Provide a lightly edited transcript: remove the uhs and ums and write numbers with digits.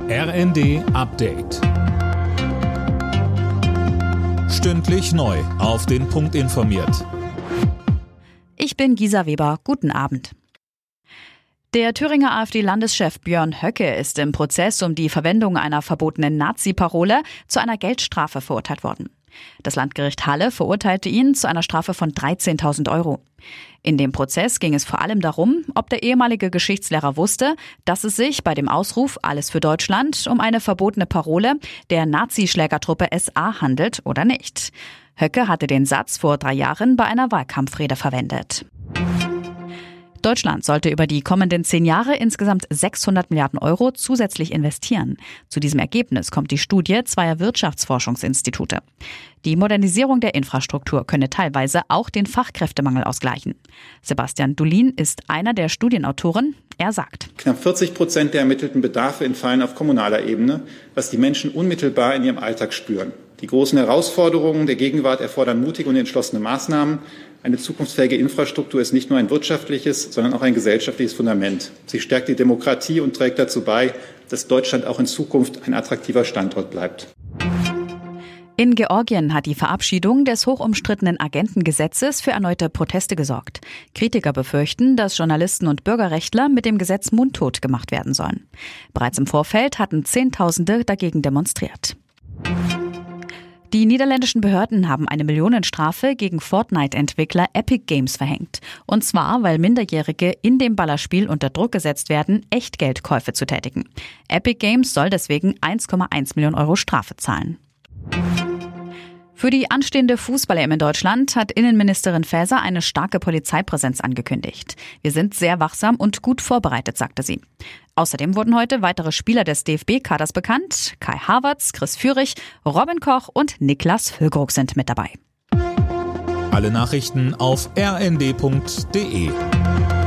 RND Update. Stündlich neu auf den Punkt informiert. Ich bin Gisa Weber. Guten Abend. Der Thüringer AfD-Landeschef Björn Höcke ist im Prozess um die Verwendung einer verbotenen Nazi-Parole zu einer Geldstrafe verurteilt worden. Das Landgericht Halle verurteilte ihn zu einer Strafe von 13.000 €. In dem Prozess ging es vor allem darum, ob der ehemalige Geschichtslehrer wusste, dass es sich bei dem Ausruf Alles für Deutschland um eine verbotene Parole der Nazi-Schlägertruppe SA handelt oder nicht. Höcke hatte den Satz vor 3 Jahren bei einer Wahlkampfrede verwendet. Deutschland sollte über die kommenden 10 Jahre insgesamt 600 Milliarden € zusätzlich investieren. Zu diesem Ergebnis kommt die Studie zweier Wirtschaftsforschungsinstitute. Die Modernisierung der Infrastruktur könne teilweise auch den Fachkräftemangel ausgleichen. Sebastian Dulin ist einer der Studienautoren. Er sagt: Knapp 40% der ermittelten Bedarfe entfallen auf kommunaler Ebene, was die Menschen unmittelbar in ihrem Alltag spüren. Die großen Herausforderungen der Gegenwart erfordern mutige und entschlossene Maßnahmen. Eine zukunftsfähige Infrastruktur ist nicht nur ein wirtschaftliches, sondern auch ein gesellschaftliches Fundament. Sie stärkt die Demokratie und trägt dazu bei, dass Deutschland auch in Zukunft ein attraktiver Standort bleibt. In Georgien hat die Verabschiedung des hochumstrittenen Agentengesetzes für erneute Proteste gesorgt. Kritiker befürchten, dass Journalisten und Bürgerrechtler mit dem Gesetz mundtot gemacht werden sollen. Bereits im Vorfeld hatten Zehntausende dagegen demonstriert. Die niederländischen Behörden haben eine Millionenstrafe gegen Fortnite-Entwickler Epic Games verhängt. Und zwar, weil Minderjährige in dem Ballerspiel unter Druck gesetzt werden, Echtgeldkäufe zu tätigen. Epic Games soll deswegen 1,1 Millionen € Strafe zahlen. Für die anstehende Fußball-EM in Deutschland hat Innenministerin Faeser eine starke Polizeipräsenz angekündigt. Wir sind sehr wachsam und gut vorbereitet, sagte sie. Außerdem wurden heute weitere Spieler des DFB-Kaders bekannt. Kai Havertz, Chris Führig, Robin Koch und Niklas Füllkrug sind mit dabei. Alle Nachrichten auf rnd.de.